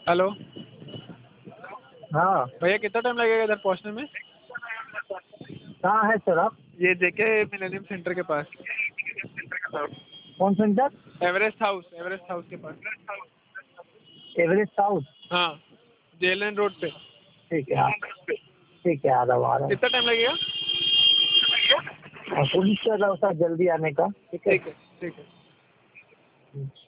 Hello हाँ। भैया, कितना टाइम लगेगा इधर पहुँचने में? कहाँ है सर आप? ये जेके मिलेनियम सेंटर के पास। कौन सेंटर? एवरेस्ट हाउस के पास। Everest house. हाँ, जेएलएन रोड पे। ठीक है ठीक है, आ रहा हूँ। कितना टाइम लगेगा? कोशिश कर रहा हूँ सर जल्दी आने का। ठीक है। ठीक है।